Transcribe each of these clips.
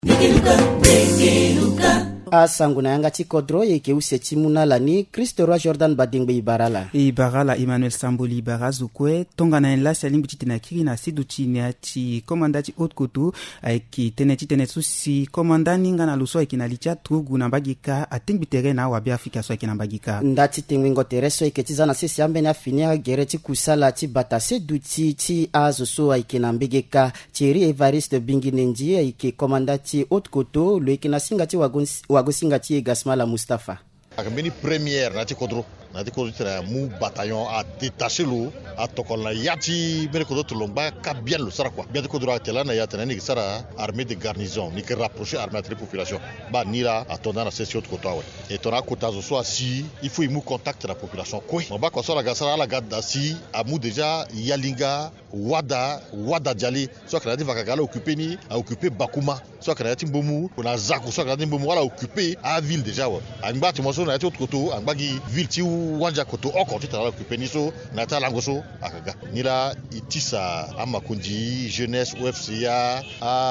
Asangu na yanga chikodro yekeusi chimuna lani Kristo Roi Jordan Badingbe Ibarala Emmanuel Samboli Ibarazukwe tonga na enlasi alimbuchiti na kiri na siduchi ni achi komandati Haute-Koto aiki tenetsusi komandani nga na luso aiki na licha trugu na mbagika atingbi tere na wabi Afrika so aiki na mbagika ndati tingwingo tereso iketiza na sisi ambe na finia gereti kusala chi batase duti chi azo so aiki na mbagika chiri Evariste Binginenji aiki komandati Haute-Koto loiki na singati wagosingatie Gasmala Mustafa. Akambeni première nati kodro tera mu bataillon a détaché lo a tokola yati bere kodro tolomba ka bien lo sara quoi bien kodro atela na yata ni sara armée de garnison ni que rapprocher armée de population ba nira atondana na session de kotawe et tona kotazo so si il faut mu contact la population quoi on ba ko so la gasara la gadda si amu déjà yalinga wada diali so que la diva kagala occupé Bakuma so que la timbomu on a zaku so que la timbomu wala occupé a ville déjà wa angba timoso na Haute-Koto angbagi ville ti wanja koto oko ti tala occupé niso na tala ngoso akaga nila itisa amakundi jeunesse OFCA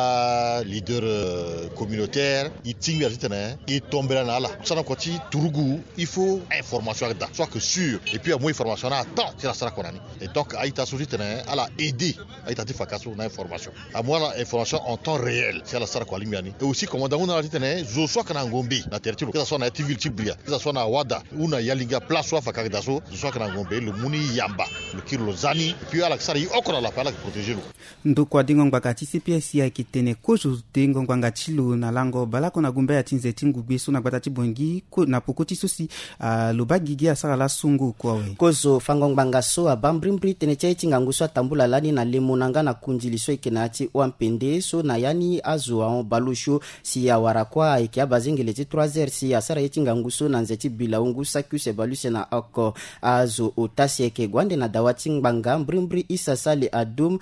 a leader communautaire itingi atitene et tombera na la sana ko ti turugu il faut information da soit que sûr et puis moins information à temps c'est la sara konani et donc aita sotitene ala aider aita ti fakaso na information à moi la information en temps réel c'est la sara ko limiani et aussi commandant na atitene zo so kana ngombe na territoire que ça soit na ti ville ti bria que ça soit na wada una yalinga place soit fakagdaso soit kana ngombe le muni yamba le kilo zani puis ala sara okora la pala protéger lo ndoko dingonga kati CPS ya kitene kojo dingonga ngachilo na lango balako na gumbe ya tinze tingubeso na batati bongi ko na pokoti sosi lobagigi asara la sungu kwawe kozo fangonganga so abambrimbri teneche tinganguso tambula lani na lemonanga na kunjiliso ikenati wampende so na yani azo a balusho si ya warakwa ikia bazingele ti 3h si asara yetinganguso na nzeti bilaungu sakuse baluse na oko azo otasi eke gwande na dawati ngbanga mbrimbri isasali adum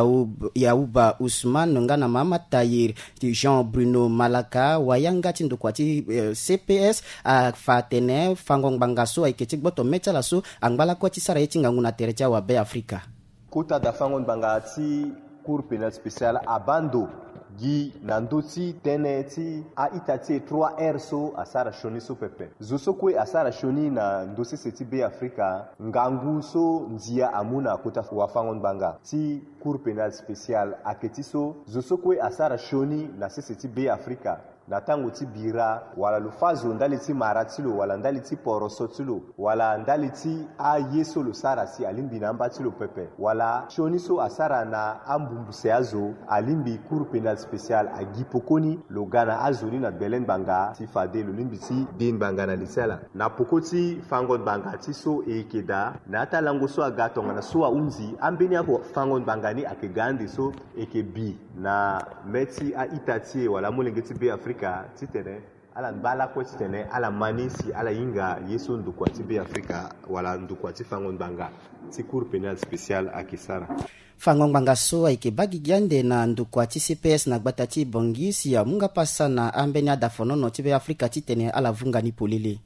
yauba Usman ngana mama Tayir Jean Bruno Malaka wayanga tindo kwati CPS fatene fangong bangaso aiketi boto metala so angbala kwati sara yetinga nguna terecha wa be Afrika kota da fangong bangati cour pénal spécial abando gi nandosi teneti a itati 3R so asara shoni so pepe zosokwe asara shoni na ndosi seti be Afrika ngangu so nzia amuna kota wafangon banga ti cour pénal spécial aketi so zosokwe asara shoni na seti be Afrika na tango ti bira wala lufazo ndali ti maratilo wala ndali ti porosotilo wala ndali ti a yeso lo sara si alimbi na mbatilo pepe wala shoniso asara na ambumbuse azo alimbi cour pénal spécial a gipokoni lo gana azoni na belen banga ti fade lo limbi ti bin banga na lisela na pokoti fangon banga ti so ekeda na talango so agatonga na so unzi ambeni ako fangon banga ni akegande so ekebi na meti a itati wala molengeti be Afrika titene ala mbala kwa titene ala manisi ala inga yeso ndukwa tibe Afrika wala ndukwa tifangon banga ti cour pénal spécial akisara fangong banga so aike bagi gyande na ndukwa ti CPS na gbatati bongisi ya munga pasa na ambenya da fonono tibe Afrika titene ala vunga ni polele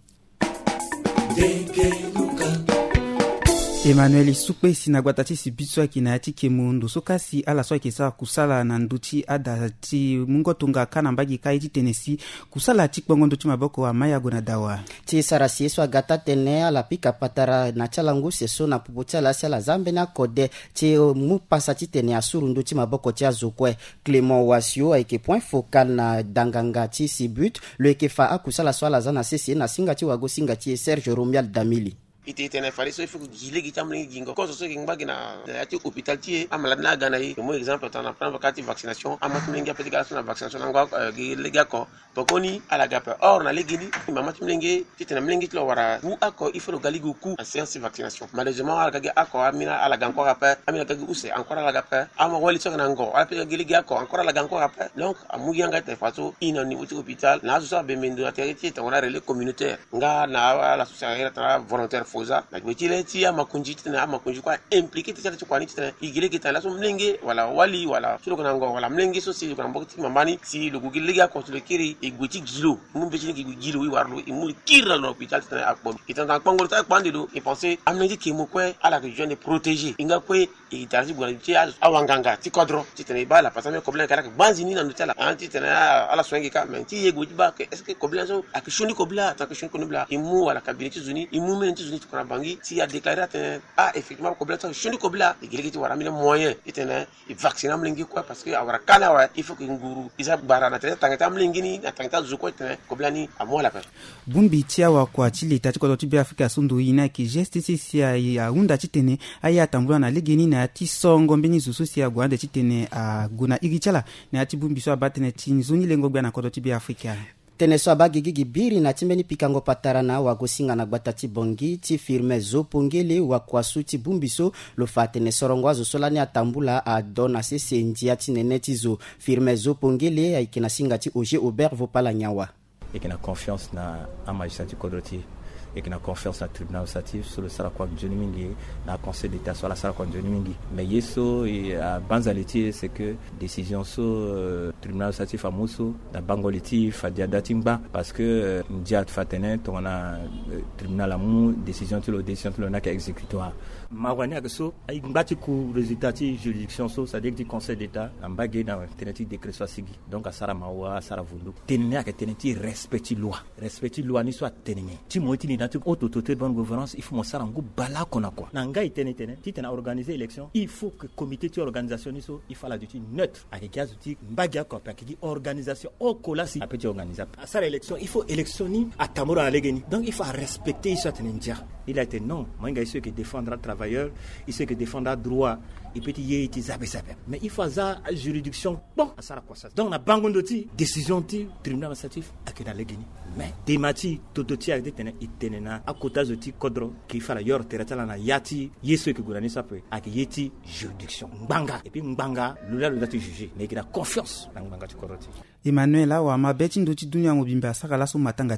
Emmanuel Isukwe sinagwatati sibitswa kinati kemundu sokasi ala so kesa kusala na nduti adati mungotunga kana mbagi kaiti tenesi kusala tikbongondo timaboko wa mayago na dawa ti sarasi yeso agata tene ala pika patara na chalangu seso na puputala sala zambe na kode ti mupasa ti tene asuru nduti maboko ti azokwe Clément Wasio aike point focal na danganga ti sibut le kefa akusala swala zana sesi na singa ti wago singa ti Serge Romial Damili ite tene fari so ifu gile gitamri gingo ko so ginga gina ati hôpital ti amalade na gana yi mo exemple tan prendre vakati vaccination amat mengi apeti gala na vaccination ngwa lega ko pokoni ala gape or na legini mama timlenge titena mlengi tlo wara bu ako ifu lo galigu ku en séance vaccination malheureusement ala gage ako amina ala ganko rape amina gage use encore ala gape ama wali so na ngo ala pe gile gako encore ala ganko rape donc amu yanga te faso ino ni hôpital na so be mendo ateri ti tan wala relais communautaire nga na la société volontaire proposa na gwetile ti ama kunji tena ama kunji kwa impliqué tena kwa niti tena igile kitala so mlenge wala wali wala sulu kana ngo wala mlenge so si kana mbokti mamani si lo gugile ga ko le kiri igweti gilo mum be chini gilo wi warlo imul kira lo hôpital tena akbon itanda kwangol ta kwande do e penser amnedi ki mo kwe ala que jeune protéger inga kwe e tarji bwana ti awanganga ti kodro ti tena bala pasame ko blan kala banzini na nutela anti tena ala swengi ka men ti yegweti ba que est-ce que ko blan so akishoni ko bla ta akishoni ko bla imu wala kabineti zuni imu men ti zuni tukana bangi si a déclaré effectivement ko bla ta shoni ko bla igile ti wara mile moyen itena e vacciner mlingi quoi parce que awara kana wa il faut que nguru isa barana tena tangata mlingi ni tangata zuko tena ko bla ni amo la pe bumbi tia wa kwa chili tati ko tibi Afrika sundu ina ki justice ya unda chitene aya tambula na ligini na ti songo mbini zusu sia gwande chitene a guna igichala na ti bumbi so abatene tinzuni lengo gwana ko tibi Afrika tene so abagigi biri na timbeni pikango patarana wa gosinga na gbatati bongi ti firme zopongele wa kwasuti bumbiso lo fatene sorongwazo solani atambula a dona sesendia tineneti zo firme zopongele aikina singa ti oje Aubert Vopala nyawa et qui a confiance na magistrat Kodroti et qui a confiance na tribunal administratif sur le sara kwa Johnny Mingi na conseil d'état sur la sara kwa Johnny Mingi mais yeso et à banzaliti c'est que décision sur tribunal administratif à Mousso na bangoliti fadia datimba parce que ndiat fatene to na tribunal amu décision to le na ka exécutoire mawani akso ay ngati ku résultat ti juridiction so c'est-à-dire du conseil d'état na mbage na teneti décret soit sigi donc à sara mawa sara vundu tenene ka teneti respecti loi ni soit tenene ti moti ni dans autorité de bonne gouvernance il faut mon sarangu bala kona quoi nanga itene ti tena organiser élection il faut que comité de organisation so il faut la duty neutre avec gazuti mbagia ko pa ki organisation au kolasi a petit organiser à ça l'élection il faut électionner à tamura alegeni donc il faut respecter ça tenendia il a été non manga ceux qui défendra travailleur il ceux qui défendra droit et petit yeti zabe mais il faut ça juridiction bon à ça quoi ça donc na bangondoti décision ti tribunal administratif akena legeni mais demati tototi a itene na akota zoti kodro ki fala yor teratala na yati yeso ke gurani sape ak yeti juridiction mbanga et puis mbanga lula le dati juger mais il a confiance na mbanga ti koroti Emmanuel wa mabeti ndochi dunia ngobimba sakala so matanga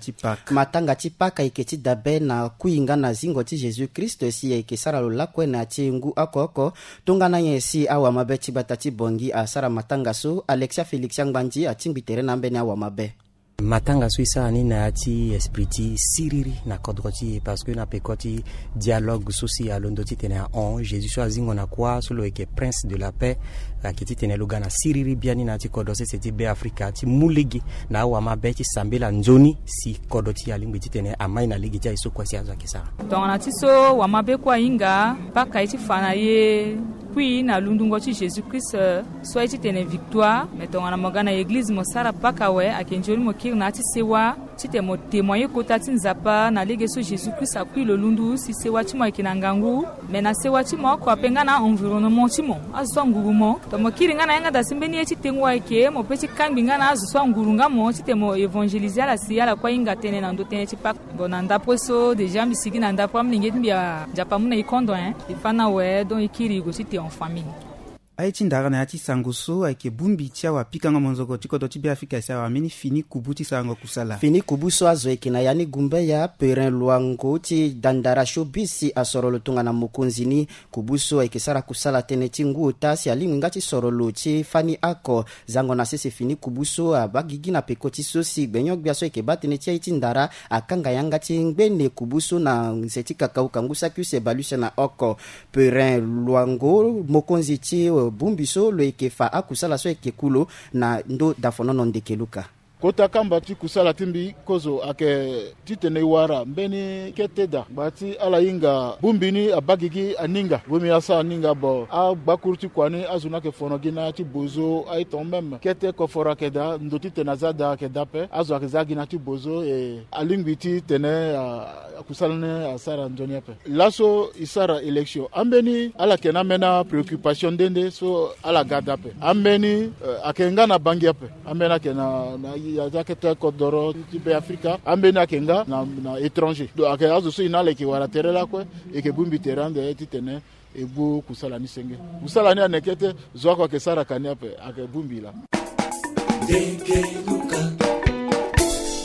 ti paka iketi dabe na kuinga na zingo ti Jésus Christ si ikesara lo lakwe na tingu akoko tungana yesi awa mabeti batati bongi asara matanga so Alexia Felix Ngbanji atimbitere na mbene awa mabe matanga suisa ni na ti espriti siriri na kodroti parce que na pekoti dialogue social ndoti tena on Jésus so azingo na kwa solo eke prince de la paix akiti tena lugana siriri biani na ti kodose c'était be Africa ti muligi na wa mabeti sambela nzoni si kodoti alimbi ti tena amai na ligi ti iso kwa si azo kisa donc na ti so wa mabe kwa inga paka iti fana ye puis na lundungo ti Jésus Christ so iti tena victoire mais donc na magana église mo sara paka we akenjoli mo na ti sewa ti te mo témoigner kota ti nzapa na lege so Jésus Christ akui lo lundu si sewa ti mo yeke na ngangu mais na sewa ti mo ko apenga na environnement ti mo azo nguru mo to mo kiri nga na yanga da simbeni ye ti tengu ayeke mo pe ti kambi nga na azo so nguru nga mo ti te mo évangéliser ala si ala kwa inga tene na ndo tene ti pak bon na ndapo so déjà mi sigi na ndapo amlingi ti mbia nzapa mu na e kondo e fana we don ikiri go ti te en famille aichi ndara na ati sanguso aike bumbi tia wa pikanga monzoko tiko do tibi Afrika sa wa mini fini kubuti sango kusala fini kubuso azo ekina yani gumbe ya perin luango ti dandara showbiz asoro lutunga na mukunzini kubuso aikisara kusala tene tingu tasi alimu ngati sorolo ti fani ako zango na sese fini kubuso abagigi na pekoti sosi benyok biaso eke batene ti aiti ndara akanga yanga ti ngbene kubuso na seti kakau kangusa kyuse baluse na oko perin luango mokonzi ti bumbiso lo ekefa akusala so ekekulo na ndo dafonono ndekeluka kota kamba ti kusala timbi kozo ake titene wara mbeni keteda bati ala inga bumbini abagigi aninga bumi asa aninga bo a bakurti kwani azuna ke fonogina ti bozo ay tombem kete ko fora keda ndoti tenazada kedape azo akizagina ti bozo e alingwi ti tene kusala ne asara ndoniape laso isara election ambeni ala kena mena préoccupation dende so ala gadape ambeni akenga na bangiape ambena kena na ya zaketa kodoro tipe Afrika ambena kenga na étranger do ake azo so inale ki wara terela ko e ke bumbi terande titene e bu kusala ni senge kusala ni anekete zoko ke sara kaniape ake bumbi la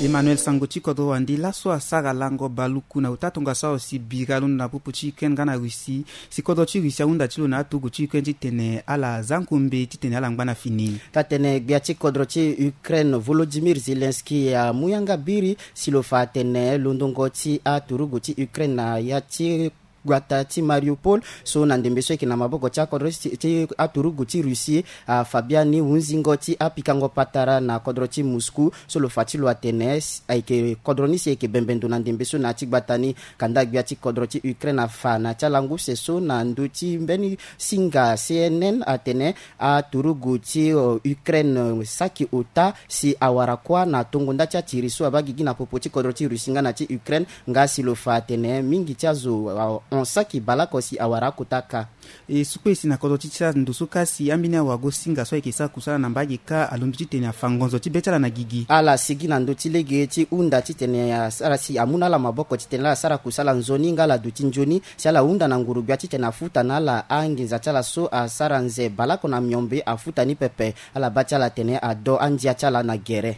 Emmanuel Sangochi kodro wandi laso asara lango baluku na utatonga sao si biralu na pupuchi ken gana Russie si kodro chi Russia unda chilo na tugu chi ken titene ala zankumbe titene ala ngana fini tatene biachi kodro chi Ukraine Volodymyr Zelensky ya muyanga biri silofa tene lundongoti a turugu chi Ukraine na ya chi gwata ti Mariupol so na ndembeso ikina maboko cha kodro ti aturugu ti Russie Fabiani Unzingo ti apikango patara na kodro ti Moscou so lo fatilo atenes aike kodro ni se ke bembendo na ndembeso na ti gbatani kanda gbia ti kodro ti Ukraine afa na chalangu seso na nduti mbeni singa CNN atene aturugu ti Ukraine saki ota si awara kwa na tongunda cha tiriso abagigi na popoti kodro ti Russie na ti Ukraine ngasi lo fatene mingi chazo onsaki balako si awara kutaka sukwesi na kodro ticha ndusuka si ambina wago singa so ikisa kusala na mbagi ka alunduti tene afangonzo tibetala na gigi ala sigi na nduti lege ti unda titene ya sara si amuna la maboko titene la sara kusala nzoni ngala duti njoni si ala unda na ngurubia titene afuta na la anginza chala so asara nze balako na myombe afuta ni pepe ala bachala tene ado anjia chala na gere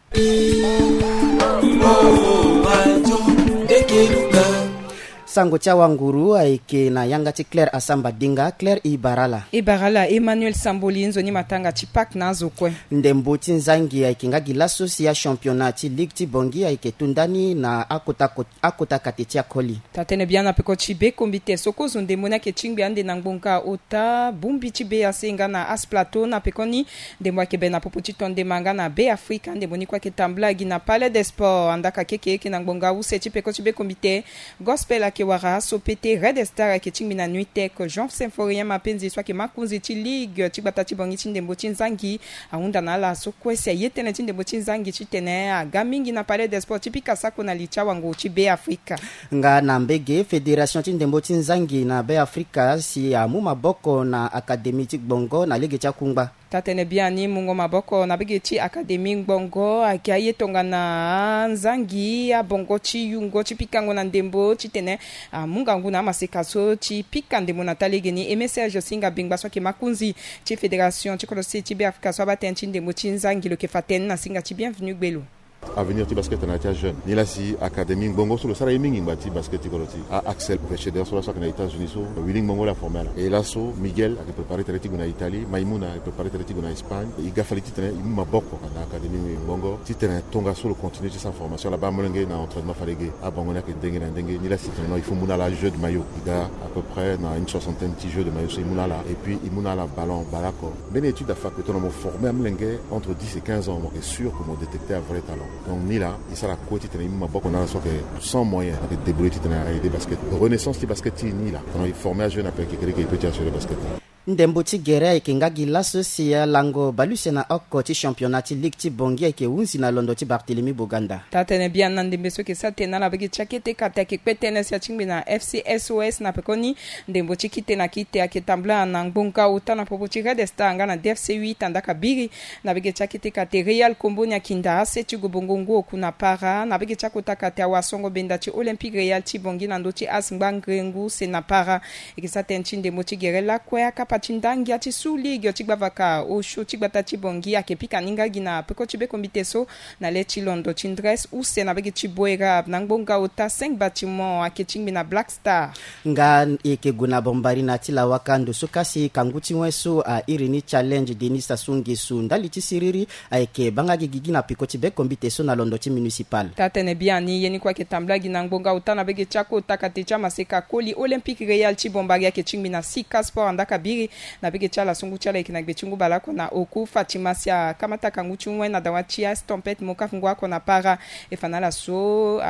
sango cha wanguru aike na yanga ti Claire Asamba Dinga Claire Ibarala Emmanuel Samboli nzoni matanga ti pak na zokwe ndembo ti nzangi aike ngagi laso si ya championnat ti ligue ti bongi aike tundani na akota kate ti akoli tatene biana peko ti be kombite soko zonde mona ke chingbe ande na ngbonka ota bumbi ti be asenga na as plateau na pekoni ndembo ke be na popo ti tonde manga na be Afrika ndembo ni kwa ke tamblagi na Palais des Sports andaka keke na ngbonga use ti peko ti be kombite gospel ke wara sopete Red Star ke chingmi na nuitek Jean Symphorien mapenzi swa ke makunzi ti ligue ti bata ti bongi ti ndembo ti nzangi aunda na la so kwese yetene ti ndembo ti nzangi ti tene agamingi na Palais des Sports ti pika sako na licha wango ti be Afrika nga na mbege Fédération ti ndembo ti nzangi na be Afrika si amu maboko na Académie ti Gbongo na ligue ti Akungba tatene biani mungo maboko na bege ti Académie Gbongo akiaye tonga na nzangi a bongo ti yungo ti pikango na ndembo ti tene mungangu na masekaso ti pika ndembo na talegeni message singa bingba so ke makunzi ti Fédération ti kolose ti be Afrika so baten ti ndembo ti nzangi lo ke faten na singa ti bienvenue gbelo avenir ti basket na tia jeune ni la si Académie Gbongo solo sara mingi ngba basket ti koloti a Axel Pecheder so la so na États-Unis so Willing Gbongo la formel et là so Miguel a préparé teretigo na Italie Maimouna a préparé teretigo na Espagne iga fali ti tene ma bokko na Académie Gbongo ti tene tonga solo continuer sa formation là-bas molenge na entraînement falege a bongo na ke dengue ni la si tene il faut muna la jeu de maillot iga à peu près na une soixantaine de jeux de maillot so muna la et puis imuna la ballon balako ben étude à fac que ton mo formé molenge entre 10 et 15 ans est sûr pour détecter un vrai talent. Donc ni là il sera côté tene ma boko na so que sans moyen de débrouiller tene des basket renaissance du basket ni là quand il formé à jeune après que quelqu'un peut tirer sur le basket ndembo ti gere ike ngagi laso si ya lango baluse na oko ti championnat ti ligue ti bongi ike unzi na londo ti Barthélemy Boganda tatene bien na ndembe so ke satena na bagi chakete kata ke petene sia chingbe na FCSOS na pekoni ndembo ti kite na kite ake tambla na ngbonka uta na popo ti Red Star nga na DFC 8 andaka biri na bagi chakete kate Real Kombo nya kinda ase ti gobongongo kuna para na bagi chakota kate awasongo benda ti Olympique Real ti bongi na ndo ti asngbangengu se na para ike saten ti ndembo ti gere la kwa kapa chindangi ati su ligue ti gbavaka o show ti gbata ti bongi ake pika ninga gina peko ti be kombite so na le ti londo ti ndres use na bege ti boera na ngbonga ota 5 bâtiment ake chingbi na Black Star nga eke guna bombari na ti la wakando so kasi kangu ti weso a irini challenge Denis Sassou Nguesso ndali ti siriri ake bangagi gigi na peko ti be kombite so na londo ti municipal tatene biani yeni kwa ke tambla gina ngbonga ota na bege chako takate cha maseka koli Olympique Real ti bombari ake chingbi na Sika Sport andaka biri na bege chala sungu chala ikina gbechungu balako na oku Fatima sia kamata kangu chunwe na dawachia stompet moka fungwa ko na para efanala so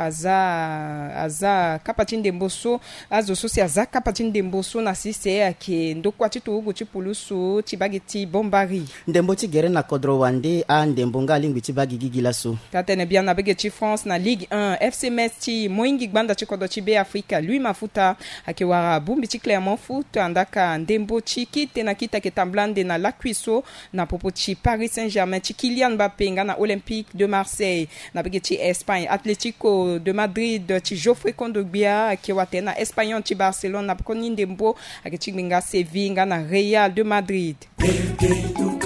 aza kapatinde mboso azo so sia za kapatinde mboso na sise ake ndokwa titu ugu chipulusu chibagiti bombari ndembo ti gere na kodro wande a ndembo nga lingwi ti bagi gigila so tatene bien na bege ti France na Ligue 1 FC Metz ti moingi gbanda ti kodo ti be Afrika lui mafuta ake wara bumbi ti Clermont Foot andaka ndembo ti kite na kita ke tamblande na La Cuisso na popo ti Paris Saint-Germain ti Kylian Mbappé nga na Olympique de Marseille na bege ti Espagne Atlético de Madrid ti Geoffrey Kondogbia ke wate na Espanyol ti Barcelone na pokoni ndembo ake ti nga Sevilla nga na Real de Madrid